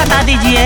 बता दीजिए।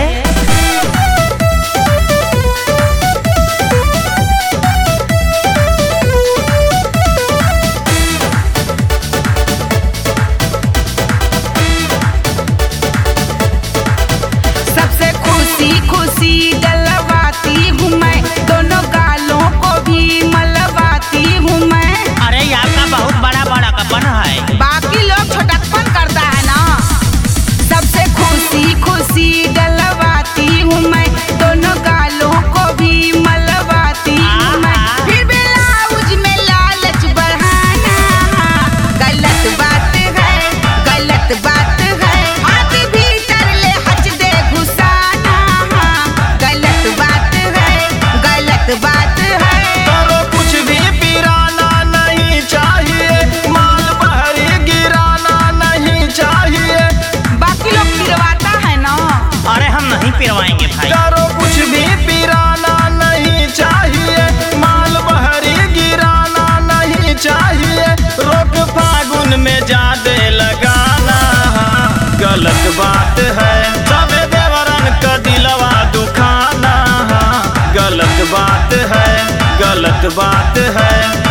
सबसे खुशी खुशी डलवाती हूँ मैं, दोनों गालों को भी मलवाती हूँ मैं। अरे आपका बहुत बड़ा बड़ापन है। बाकी लोग छोटकपन करता है ना। सबसे खुशी खुशी डलवाती हूँ मैं, दोनों गालों को भी मलवाती हूँ मैं। फिर ब्लाउज में लालच बढ़ाना गलत बात है, गलत बात है। हाथ भीतर ले हच दे घुसाना गलत बात है, गलत बात है। करो कुछ भी पिराना नहीं चाहिए, माल बहरी गिराना नहीं चाहिए। बाकी लोग पिरवाता है ना। अरे हम नहीं पिरवाएंगे भाई। करो कुछ भी पिराना नहीं चाहिए, माल बहरी गिराना नहीं चाहिए। रोक फागुन में जादे लगाना गलत बात है। सबे देवरन का दिलवा दुखाना गलत बात है, गलत बात है।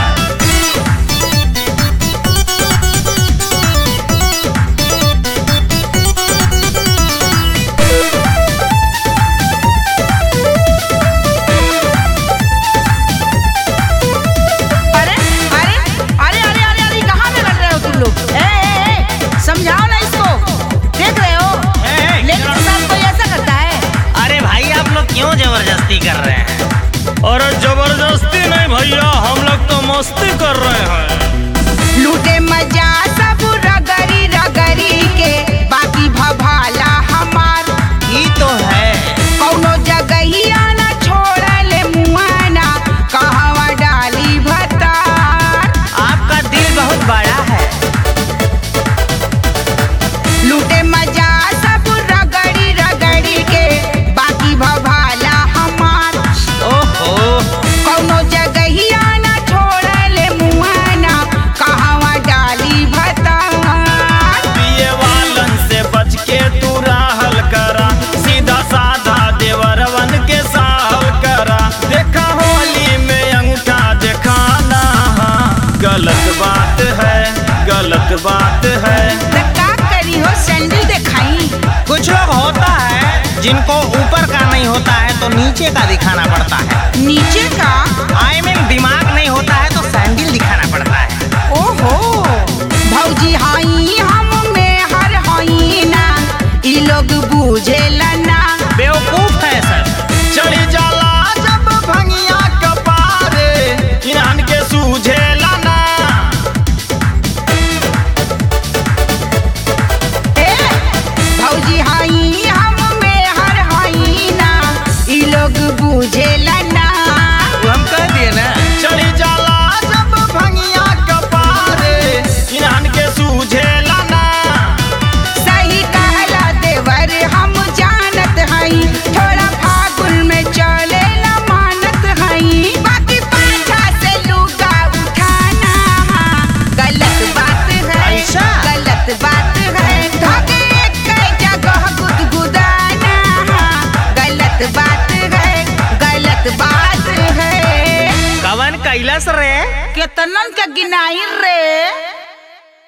अरे अरे अरे अरे अरे अरे कहाँ में लड़ रहे हो तुम लोग? समझाओ ना इसको। देख रहे हो लेकिन के साथ कोई ऐसा करता है? अरे भाई आप लोग क्यों जबरदस्ती कर रहे हैं? अरे जबरदस्ती नहीं भैया, हम लोग तो मस्ती कर रहे हैं। लूटे मजा सब रगड़ी रगड़ी के, बाकी भभाला हमार ये तो है। कौनो जगहिया ना छोड़ले मुआना, कहवा डाली भतार। आपका दिल बहुत बड़ा है। लूटे मजा सब रगड़ी रगड़ी के, बाकी भभाला हमार। ओहो कौनो जगहिया ना छोड़ले मुआना, कहवा डाली भतार। पिए वालन से बच के तू राहल करा, सीधा साधा देवरवन के साहल करा। देखा होली में अंगूठा दिखाना गलत बात है, गलत बात है। तो का करी हो, सैंडल दिखाई? कुछ लोग होता है जिनको ऊपर का नहीं होता है तो नीचे का दिखाना पड़ता है। नीचे का? आई मीन दिमाग नहीं होता है तो सैंडल दिखाना पड़ता है। ओहो भौजी हाई हम में हर हाई ना, ई लोग बूझेला ना। बेवकूफ है सब। चढ़ी जाला जब भंगिया कपारे, इन्हन के सूझे लाना। भौजी हाई हम में हर हाई ना, ई लोग बूझेला ना। वो हम कह दिए ना। चढ़ी जाला जब भंगिया कपारे, इन्हन के सूझे लाना। सही कहला देवर हम जानत हई, थोड़ा फागुन में चले ला मानत हई। बाकी पाछा से लुगा उठाना गलत बात है, ऐसा? गलत बात है। धोखे एक जगह गुदगुदाना गलत बात है, गलत बात है। कवन कैलस रे? केतनन के गिनाई रे।